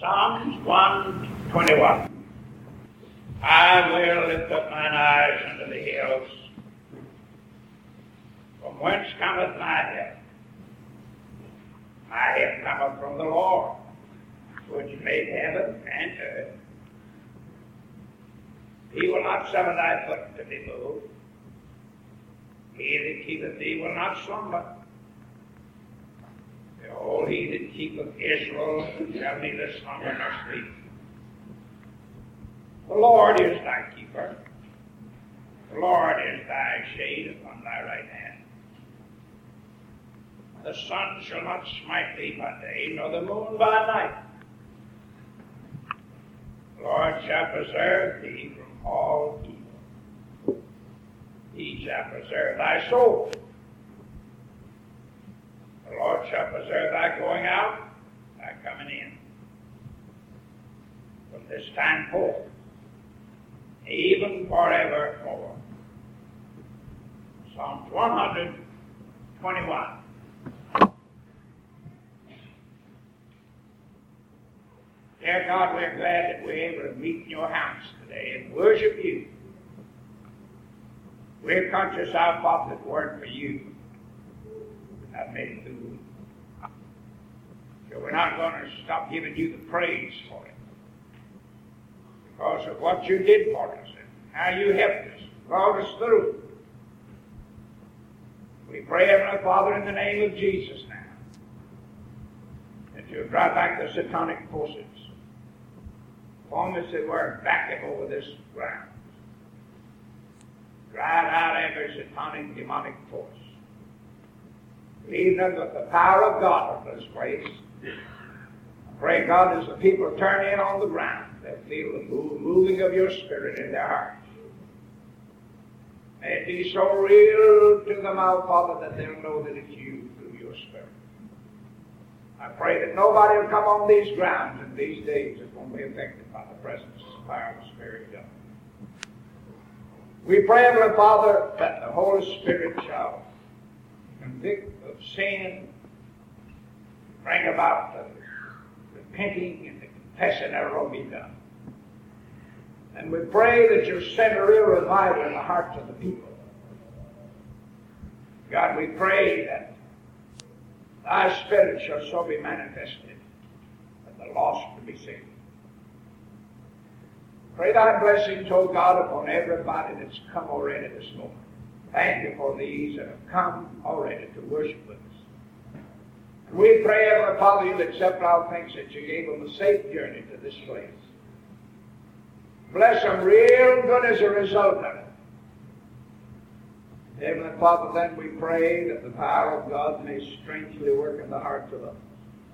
Psalms 121. I will lift up mine eyes unto the hills, from whence cometh my help. My help cometh from the Lord, which made heaven and earth. He will not suffer thy foot to be moved. He that keepeth thee will not slumber. Behold, he that keepeth Israel shall neither slumber nor sleep. The Lord is thy keeper. The Lord is thy shade upon thy right hand. The sun shall not smite thee by day, nor the moon by night. The Lord shall preserve thee from all evil. He shall preserve thy soul. The Lord shall preserve thy going out, thy coming in, from this time forth, even forevermore. Psalms 121. Dear God, we're glad that we're able to meet in your house today and worship you. We're conscious, our Father, that weren't for you, I've made it through. So we're not going to stop giving you the praise for it, because of what you did for us and how you helped us, brought us through. We pray, Heavenly Father, in the name of Jesus now, that you'll drive back the satanic forces upon us that were backing over this ground. Drive out every satanic, demonic force. Leave them with the power of God in this place. I pray, God, as the people turn in on the ground, they'll feel the moving of your Spirit in their hearts. May it be so real to them, our Father, that they'll know that it's you through your Spirit. I pray that nobody will come on these grounds in these days that won't be affected by the presence and power of the Spirit of God. We pray, Heavenly Father, that the Holy Spirit shall convict of sin, bring about the repenting and the confessing that will be done. And we pray that you'll send a real revival in the hearts of the people. God, we pray that thy Spirit shall so be manifested that the lost will be saved. Pray thy blessings, O God, upon everybody that's come already this morning. Thank you for these that have come already to worship with us. And we pray, Heavenly Father, you'll accept our thanks that you gave them a safe journey to this place. Bless them real good as a result of it. Heavenly Father, then we pray that the power of God may strangely work in the hearts of others.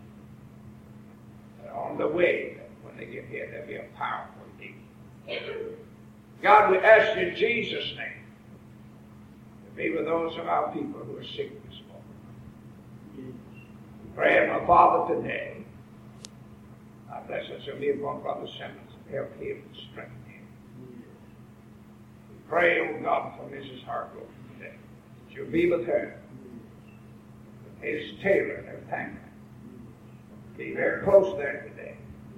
And on the way, when they get here, there'll be a powerful deed. God, we ask you in Jesus' name, be with those of our people who are sick this morning. We pray, my Father, today. I bless us and be upon Brother Simmons. Help him and strengthen him. We pray, O God, for Mrs. Hargrove today. That you'll be with her. With his tailor and her tanker. Be very close there today.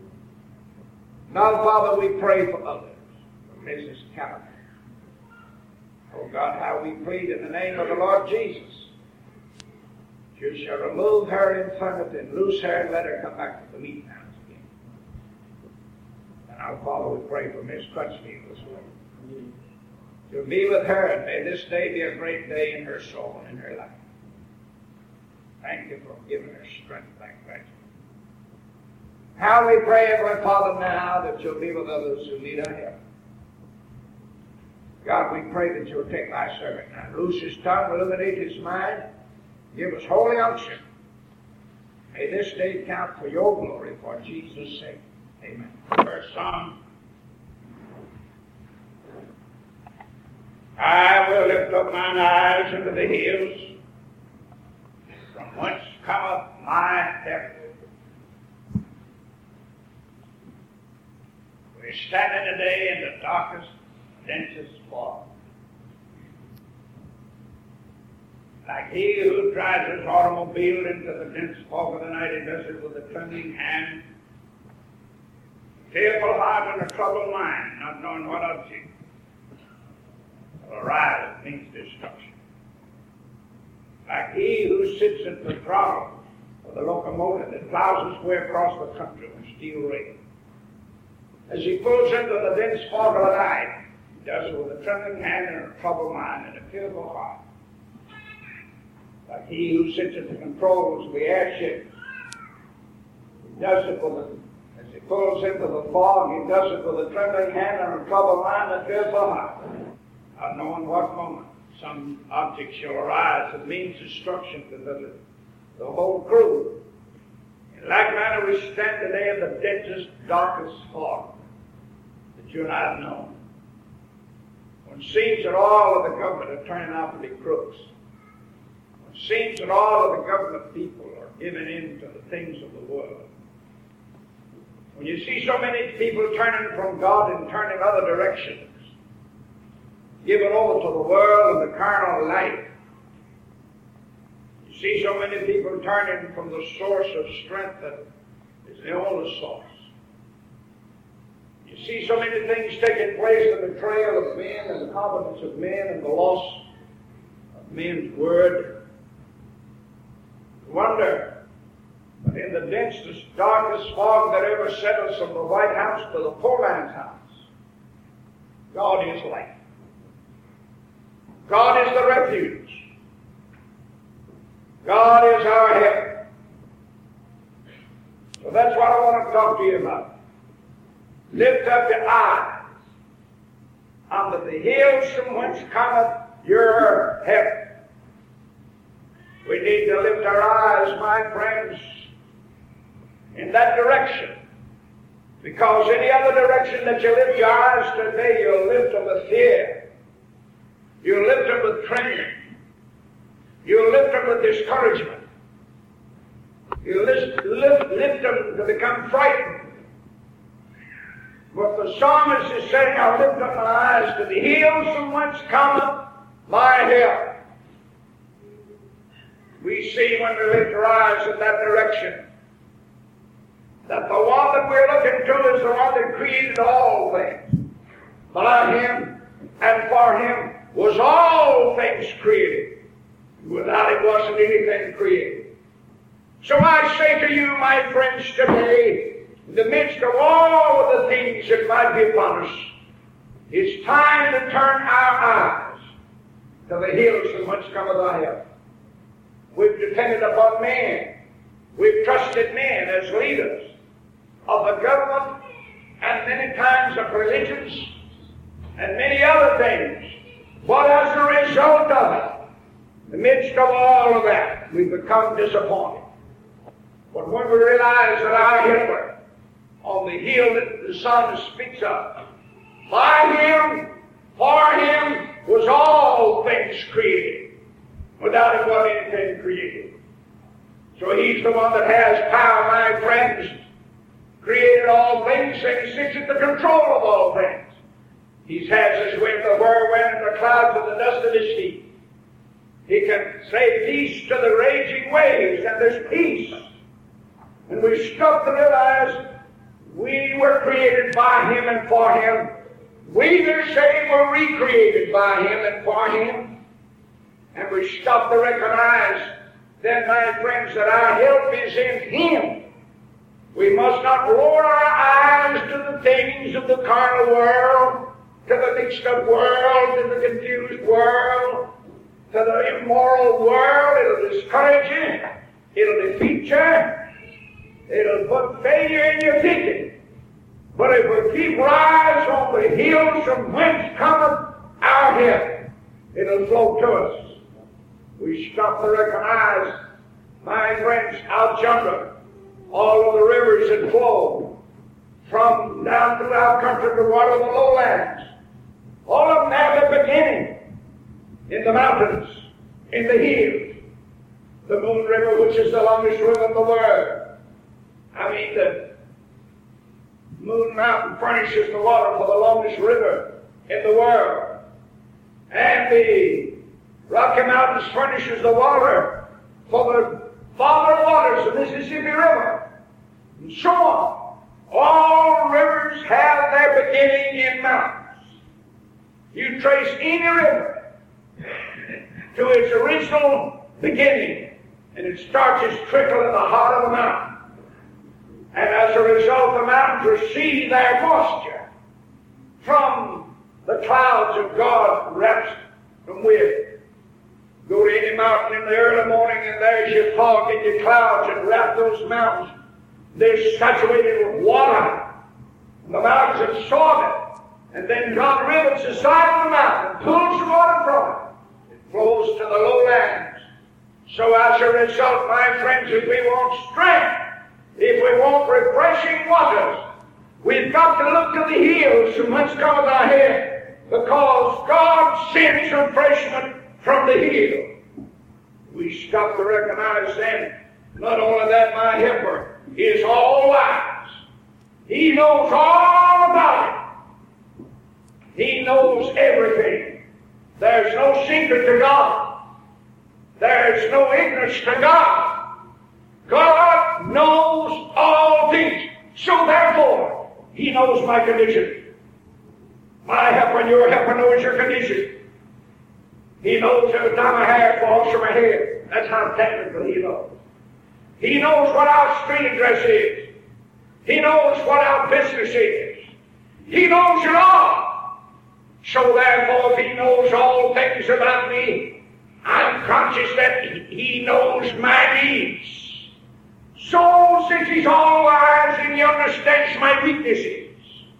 Now, Father, we pray for others. For Mrs. Callaghan. Oh God, how we plead in the name of the Lord Jesus. You shall remove her infirmity and loose her and let her come back to the meeting house again. And our Father, we pray for Miss Crutchfield this morning. You'll be with her, and may this day be a great day in her soul and in her life. Thank you for giving her strength back gradually. How we pray, Heavenly Father, now that you'll be with others who need our help. God, we pray that you'll take thy servant now. Loose his tongue, illuminate his mind, give us holy unction. May this day count for your glory, for Jesus' sake. Amen. First song. I will lift up mine eyes unto the hills, from whence cometh my help. We're standing today in the darkest, densest fog. Like he who drives his automobile into the dense fog of the night, he does it with a trembling hand. fearful heart and a troubled mind, not knowing what object will arise means destruction. Like he who sits at the throttle of the locomotive that plows its way across the country with steel rail. As he pulls into the dense fog of the night, he does it with a trembling hand and a troubled mind and a fearful heart. Like he who sits at the controls of the airship, he does it as he pulls into the fog, he does it with a trembling hand and a troubled mind and a fearful heart. Not knowing what moment some object shall arise that means destruction to the whole crew. In like manner we stand today in the densest, darkest fog that you and I have known. When it seems that all of the government are turning out to be crooks. When it seems that all of the government people are giving in to the things of the world. When you see so many people turning from God and turning other directions, given over to the world and the carnal life. You see so many people turning from the source of strength that is the only source. You see so many things taking place, the betrayal of men and the confidence of men and the loss of men's word. You wonder, but in the densest, darkest fog that ever settles from the White House to the poor man's house, God is light. God is the refuge. God is our help. So that's what I want to talk to you about. Lift up your eyes unto the hills from whence cometh your help. We need to lift our eyes, my friends, in that direction. Because any other direction that you lift your eyes today, you'll lift them with fear. You lift them with trembling. You lift them with discouragement. You lift them to become frightened. But the psalmist is saying, I lift up my eyes to the hills from whence cometh my help. We see when we lift our eyes in that direction that the one that we're looking to is the one that created all things. By him and for him was all things created. Without it wasn't anything created. So I say to you, my friends, today, in the midst of all of the things that might be upon us, it's time to turn our eyes to the hills from whence cometh our help. We've depended upon men. We've trusted men as leaders of the government and many times of religions and many other things. But as a result of it, in the midst of all of that, we become disappointed. But when we realize that our helper on the hill that the psalmist speaks of, by him, for him, was all things created. Without him wasn't anything created. So he's the one that has power, my friends, created all things, and he sits at the control of all things. He has his wind, the whirlwind, and the clouds of the dust of his feet. He can say peace to the raging waves, and there's peace. And we stop to realize we were created by him and for him. We that are saved were recreated by him and for him. And we stop to recognize then, my friends, that our help is in him. We must not lower our eyes to the things of the carnal world, to the mixed up world, to the confused world, to the immoral world. It'll discourage you. It'll defeat you. It'll put failure in your thinking. But if we keep our eyes on the hills from whence cometh our help, it'll flow to us. We stop to recognize, my friends, out yonder, all of the rivers that flow from down through our country to water the lowlands. All of them have their beginning in the mountains, in the hills. The Moon River, which is the longest river in the world. The Moon Mountain furnishes the water for the longest river in the world. And the Rocky Mountains furnishes the water for the father waters of the Mississippi River. And so on. All rivers beginning in mountains. You trace any river to its original beginning, and it starts its trickle in the heart of the mountain. And as a result, the mountains receive their moisture from the clouds of God wraps them with. Go to any mountain in the early morning, and there's your fog and your clouds that wrap those mountains. They're saturated with water. The mountains absorb it. And then God rivets the side of the mountain and pulls the water from it. It flows to the lowlands. So as a result, my friends, if we want strength, if we want refreshing waters, we've got to look to the hills from whence cometh our help, because God sends refreshment from the hill. We stop to recognize then, not only that my helper is all wise, he knows all about it. He knows everything. There's no secret to God. There's no ignorance to God. God knows all things. So therefore, he knows my condition. My helper and your helper knows your condition. He knows every time a hair falls from my head. That's how technical he knows. He knows what our street address is. He knows what our business is. He knows it all. So therefore, if he knows all things about me, I'm conscious that he knows my needs. So since he's all wise and he understands my weaknesses,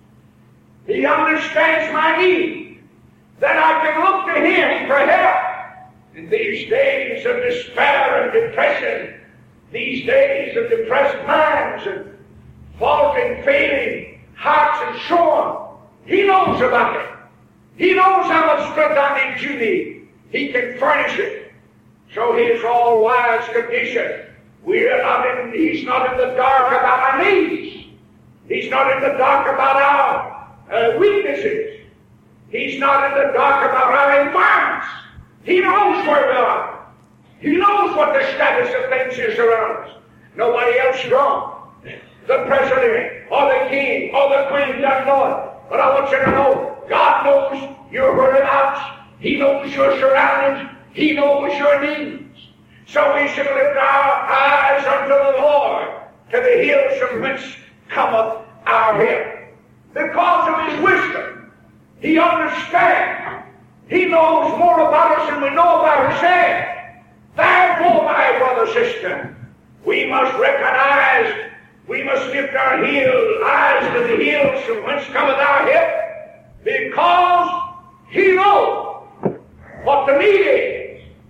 he understands my need, then I can look to him for help. In these days of despair and depression, these days of depressed minds and faltering, failing hearts and so on, he knows about it. He knows how much strength I need, you need. He can furnish it. So his all-wise condition. He's not in the dark about our needs. He's not in the dark about our weaknesses. He's not in the dark about our environments. He knows where we are. He knows what the status of things is around us. Nobody else knows. The president or the king or the queen doesn't know it. But I want you to know, God knows your whereabouts. He knows your surroundings. He knows your needs. So we should lift our eyes unto the Lord, to the hills from whence cometh our help. Because of his wisdom, he understands. He knows more about us than we know about ourselves. Therefore, my brother, sister, we must recognize, we must lift our eyes to the hills from whence cometh our help, because he knows what the need is.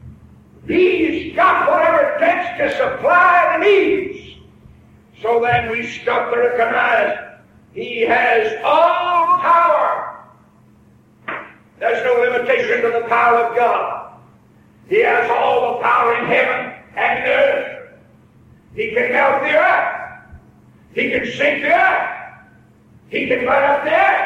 He's got whatever it takes to supply the needs. So then we stop to recognize he has all power. There's no limitation to the power of God. He has all the power in heaven and earth. He can melt the earth. He can sink the earth. He can burn up the earth.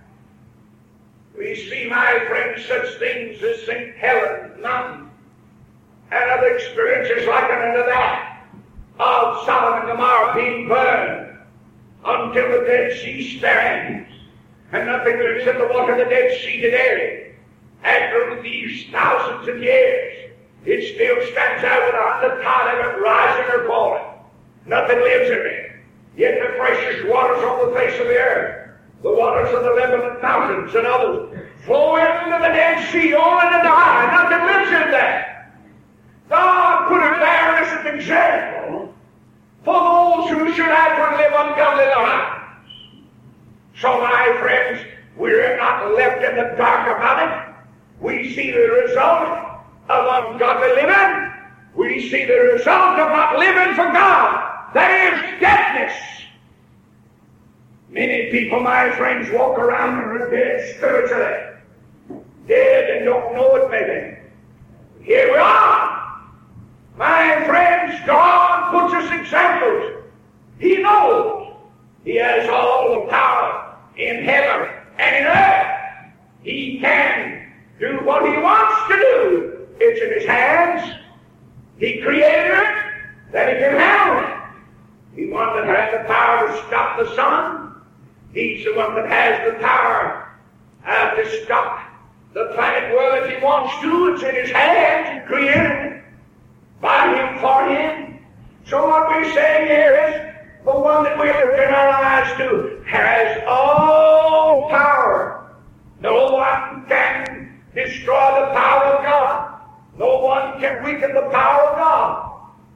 We see, my friends, such things as St. Helens Mountain and other experiences like unto that of Sodom and Gomorrah being burned until the Dead Sea stands, and nothing lives in the water of the Dead Sea today. After these thousands of years, it still stands out without the tide of it rising or falling. Nothing lives in it. Yet the freshest waters on the face of the earth, the waters of the Lebanon mountains and others, flow into the Dead Sea, only to die. Nothing lives in that. God put it there as an example for those who should have to live ungodly lives. So, my friends, we're not left in the dark about it. We see the result of ungodly living. We see the result of not living for God. That is deadness. Many people, my friends, walk around and are dead spiritually. Dead and don't know it, maybe. Here we are. My friends, God puts us examples. He knows. He has all the power in heaven and in earth. He can do what he wants to do. It's in his hands. He created it, that he can handle it. He wanted to have the power to stop the sun. He's the one that has the power to stop the planet world if he wants to. It's in his hands. He created it by him, for him. So what we're saying here is the one that we lift in our eyes to has all power. No one can destroy the power of God. No one can weaken the power of God.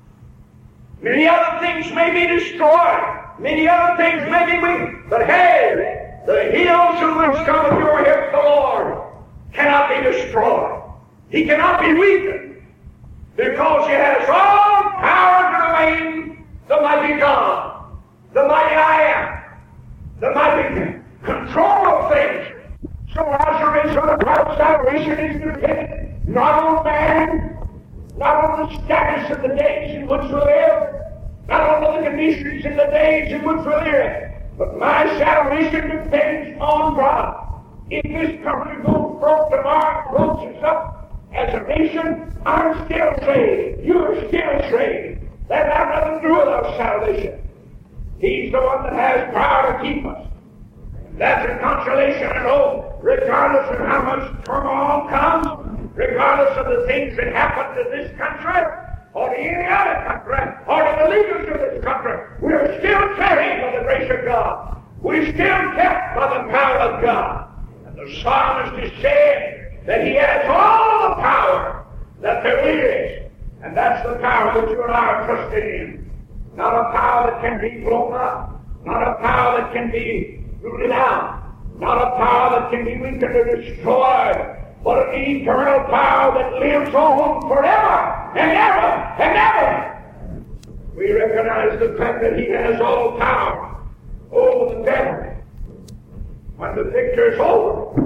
Many other things may be destroyed. Many other things may be weakened. But hey, the hills from which cometh your help, the Lord, cannot be destroyed. He cannot be weakened, because he has all power to remain the mighty God, the mighty I am, the mighty control of things. So as a result of our salvation is dependent not on man, not on the status of the days in which we live, not on the conditions in the days in which we live, but my salvation depends on God. If this country goes broke tomorrow, closes up as a nation, I'm still saved. You're still saved. That has nothing to do with our salvation. He's the one that has power to keep us. That's a consolation and hope, regardless of how much turmoil comes, regardless of the things that happen to this country, or to any other country, or to the leaders of this country. We're still saved by the grace of God. We're still kept by the power of God. And the psalmist is saying that he has all the power that there is. And that's the power that you and I are trusting in. Not a power that can be blown up. Not a power that can be rooted out. Not a power that can be weakened or destroyed. But an eternal power that lives on forever and ever and ever. We recognize the fact that he has all power over the devil. When the victor's over,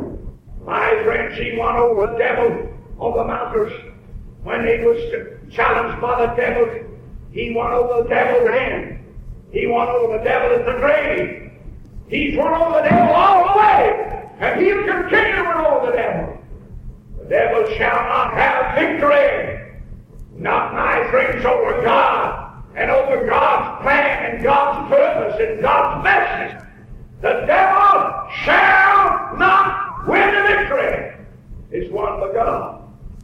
my friends, he won over the devil on the mountains. When he was challenged by the devil, he won over the devil then. He won over the devil at the grave. He's won over the devil all the way, and he'll continue to win over the devil. The devil shall not have victory. Not, my friends, over God and over God's plan and God's purpose and God's message. The devil shall not win the victory. It's won by God.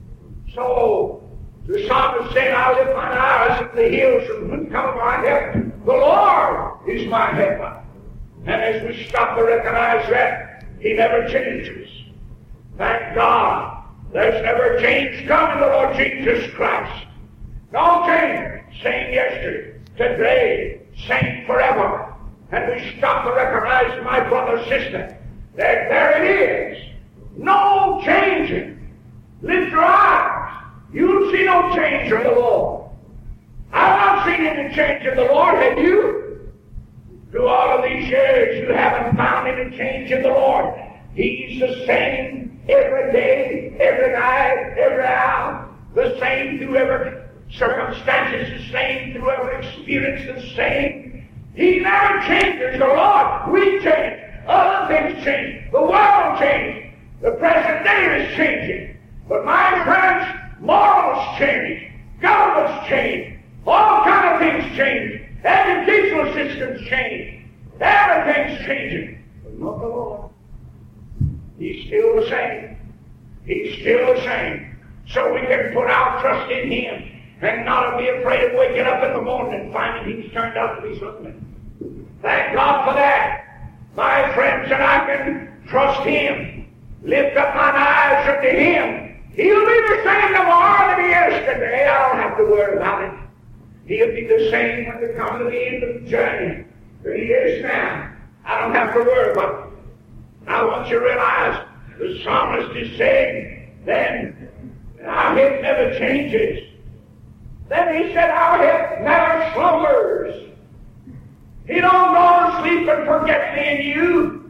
So the psalmist said, I lift mine eyes at the hills from whence cometh my help. The Lord is my helper. And as we stop to recognize that, he never changes. Thank God. There's never change come in the Lord Jesus Christ. No change. Same yesterday, today, same forever. And we stop to recognize, my brother, sister, that there it is. No changing. Lift your eyes. You'll see no change in the Lord. I've not seen any change in the Lord, have you? Through all of these years, you haven't found any change in the Lord. He's the same every day, every night, every hour. The same through every circumstances, the same through every experience, the same. He never changes. The Lord, we change. Other things change. The world changes. The present day is changing. But my friends, morals change. Governments change. All kind of things change. Educational systems change. Everything's changing. But not the Lord. He's still the same. He's still the same. So we can put our trust in him and not be afraid of waking up in the morning and finding he's turned out to be something. Thank God for that. My friends, and I can trust him. Lift up mine eyes unto him. He'll be the same tomorrow that he is today. I don't have to worry about it. He'll be the same when we come to the end of the journey that he is now. I don't have to worry about it. Now, once you realize the psalmist is saying, then our help never changes. Then he said, our help never slumbers. He don't go to sleep and forget me and you.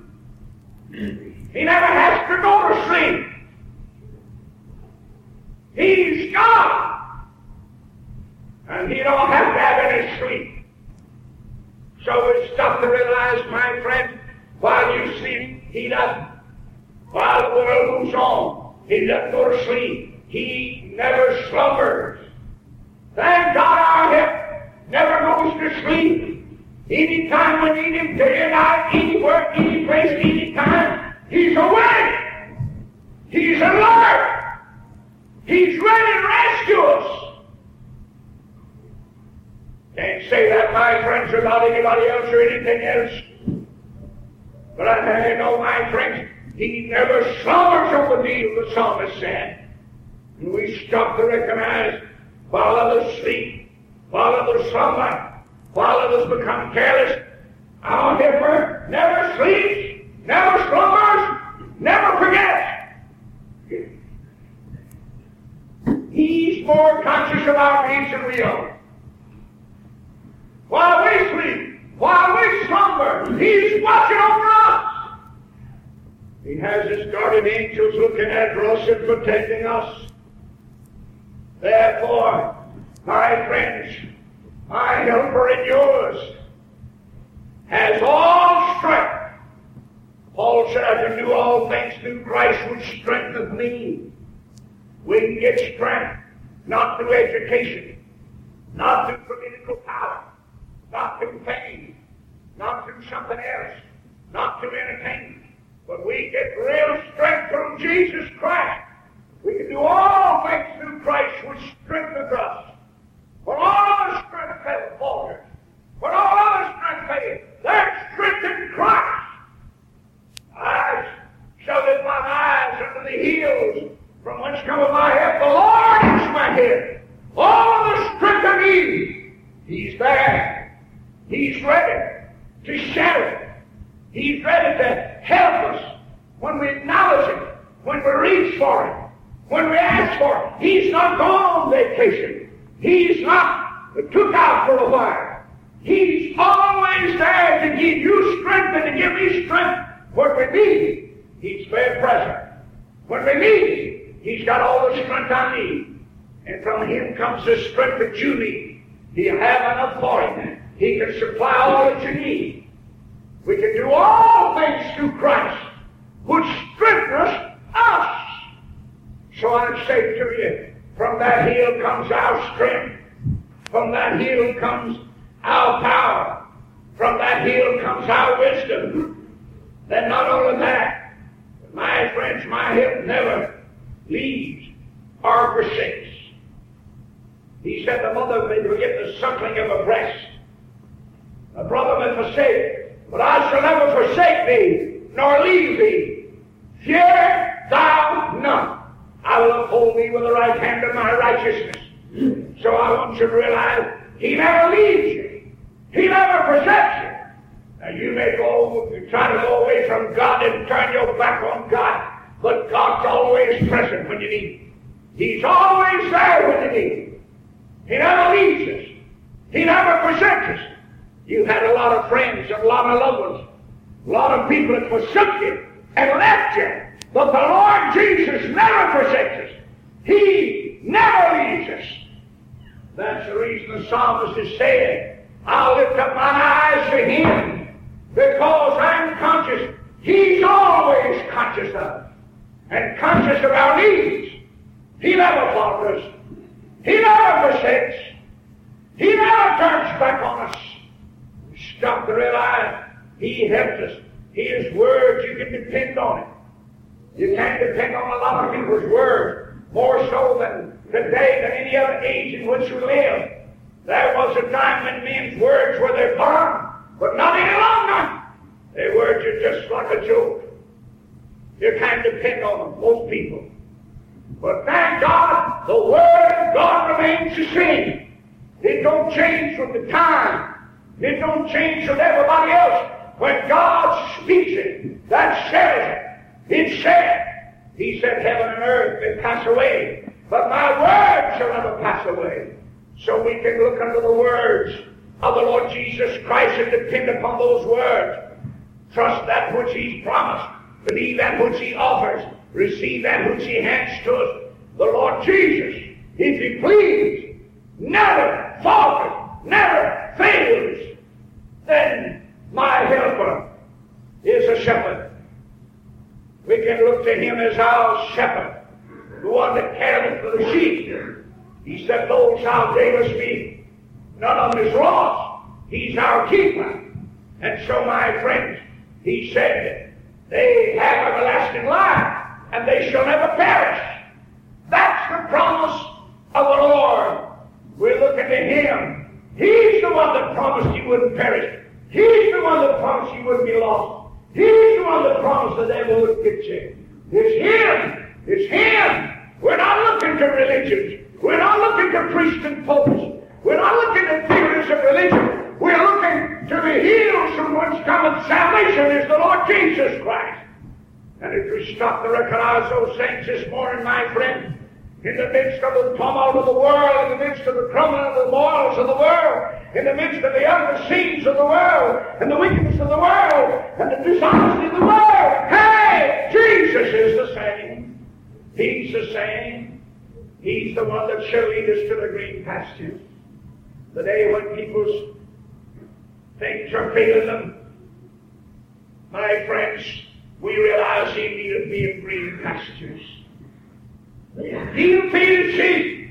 He never has to go to sleep. He's God. And he don't have to have any sleep. So it's tough to realize, my friend, while you sleep, he doesn't. While the world moves on, he doesn't go to sleep. He never slumbers. Thank God our help never goes to sleep. Any time we need him, day and night, anywhere, any He's alert. He's ready to rescue us. Can't say that, my friends, about anybody else or anything else. But I know, my friends, He never slumbers over the deal, the psalmist said. And we stop to recognize while others sleep, while others slumber, while others become careless, our helper never sleeps, never slumbers, never forgets. He's more conscious of our needs than we are. While we sleep, while we slumber, He's watching over us. He has His guardian angels looking after us and protecting us. Therefore, my friends, my helper and yours has all strength. Paul said, I can do all things through Christ which strengtheneth me. We can get strength not through education, not through political power, not through fame, not through something else, not through entertainment, but we get real strength from Jesus Christ. We can do all things through Christ which strengtheneth us. When all other strength falters, when all other strength fails, there's strength in Christ. I shall lift mine eyes unto the hills, from whence cometh my help. The Lord is my help. All the strength I need, He's there. He's ready to share it. He's ready to help us when we acknowledge it, when we reach for it, when we ask for it. He's not gone on vacation. He's not took out for a while. He's always there to give you strength and to give me strength when we need it. He's very present. When we need it, He's got all the strength I need. And from Him comes the strength that you need. He'll have enough for you. He can supply all that you need. We can do all things through Christ, which strengthens us. So I say to you, from that hill comes our strength. From that hill comes our power. From that hill comes our wisdom. Then not only that, but my friends, my help never leaves or forsakes. He said the mother may forget the suckling of a breast. A brother may forsake, but I shall never forsake thee, nor leave thee. Fear thou not. I will uphold thee with the right hand of my righteousness. So I want you to realize He never leaves you. He never forsakes you. Now you may try to go away from God and turn your back on God, but God's always present when you need Him. He's always there when you need Him. He never leaves us. He never forsakes us. You've had a lot of friends, a lot of loved ones, a lot of people that forsook you and left you. But the Lord Jesus never forsakes us. He never leaves us. That's the reason the psalmist is saying, I'll lift up my eyes to Him, because I'm conscious. He's always conscious of us and conscious of our needs. He never falters. He never forsakes. He never turns back on us. Stop to realize He helps us. His words, you can depend on it. You can't depend on a lot of people's words, more so than today than any other age in which we live. There was a time when men's words were their bond, but not any longer. Their words are just like a joke. You can't depend on them, most people. But thank God, the Word of God remains the same. It don't change with the time. It don't change with everybody else. When God speaks it, that settles it. It's said. He said, heaven and earth may pass away, but my word shall never pass away. So we can look unto the words of the Lord Jesus Christ and depend upon those words. Trust that which He's promised. Believe that which He offers. Receive that which He hands to us. The Lord Jesus, if He please, never falters, never fails. Then my helper is a shepherd. We can look to Him as our shepherd, the one that careth for the sheep. He said, those thou gavest me, none of them is lost. He's our keeper. And so, my friends, He said, they have everlasting life. and they shall never perish. That's the promise of the Lord. We're looking to Him. He's the one that promised you wouldn't perish. He's the one that promised you wouldn't be lost. He's the one that promised the devil wouldn't get you. It's Him. It's Him. We're not looking to religions. We're not looking to priests and popes. We're not looking at theories of religion. We're looking to the hills from whence cometh salvation is the Lord Jesus Christ. And if we stop to recognize those things this morning, my friend, in the midst of the tumult of the world, in the midst of the crumbling of the morals of the world, in the midst of the undeceits of the world, and the wickedness of the world, and the dishonesty of the world, hey, Jesus is the same. He's the same. He's the one that shall lead us to the green pastures. The day when people's things are failing them, my friends, we realize He needed be in green pastures. He'll feed His sheep.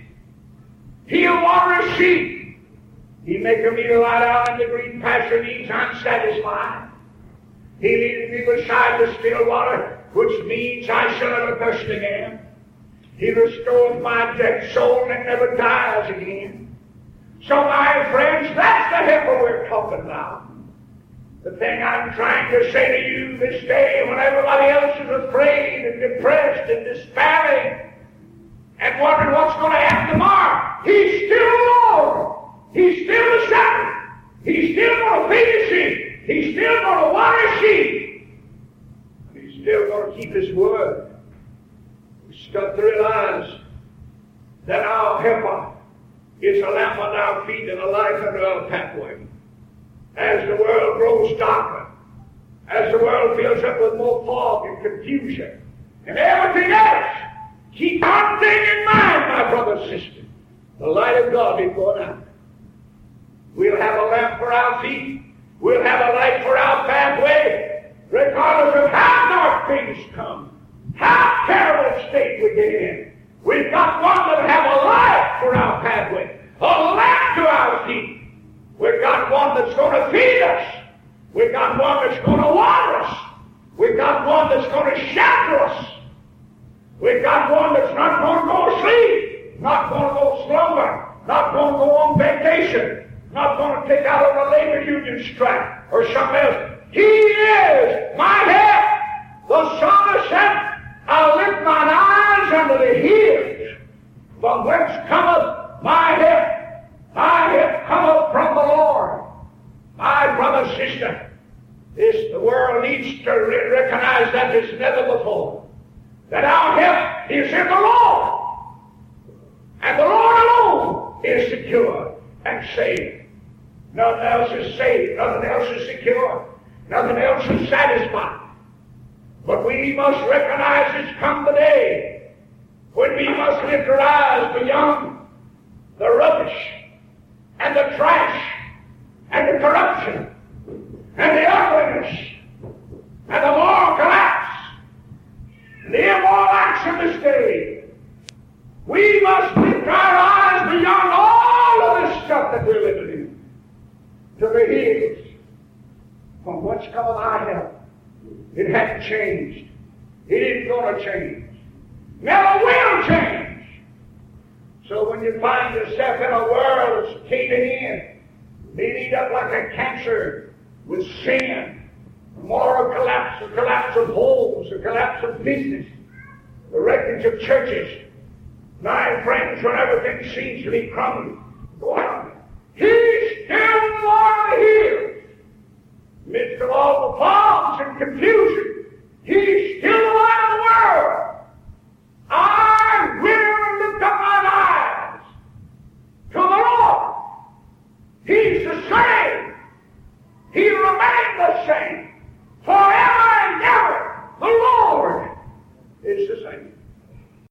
He'll water His sheep. He'll make them to lie down in the green pasture and He's unsatisfied. He'll lead me beside the still water, which means I shall never thirst again. He restores my dead soul and it never dies again. So, my friends, that's the heifer we're talking about. The thing I'm trying to say to you this day, when everybody else is afraid and depressed and despairing and wondering what's going to happen tomorrow, He's still Lord. He's still the shepherd. He's still going to feed His sheep. He's still going to water His sheep. And He's still going to keep His word. We've got to realize that our heifer is a lamp on our feet and a light under our pathway. As the world grows darker, as the world fills up with more fog and confusion and everything else, keep one thing in mind, my brother and sister. The light of God is going out. We'll have a lamp for our feet. We'll have a light for our pathway, regardless of how dark things come, how terrible a state we get in. We've got one that'll have a light for our pathway, a lamp to our feet. We've got one that's going to feed us. We've got one that's going to water us. We've got one that's going to shelter us. We've got one that's not going to go to sleep, not going to go slumber, not going to go on vacation, not going to take out on a labor union strike or something else. He is my help. The psalmist said, I'll lift mine eyes unto the hills, from whence cometh my help. My help cometh from the Lord. My brother, sister, the world needs to recognize that as never before. That our help is in the Lord. And the Lord alone is secure and safe. Nothing else is safe. Nothing else is secure. Nothing else is satisfied. But we must recognize it's come the day when we must lift our eyes beyond the rubbish and the trash and the corruption and the ugliness and the moral collapse and the immoral acts of this day. We must lift our eyes beyond all of this stuff that we're living in to the hills from whence cometh our help. It hadn't changed. It isn't going to change. Never will change. So when you find yourself in a world that's caving in, being eaten up like a cancer with sin, moral collapse, the collapse of homes, the collapse of business, the wreckage of churches, my friends, when everything seems to be crumbling, go on. He's still Lord of the hills. Midst of all the fogs and confusion, He's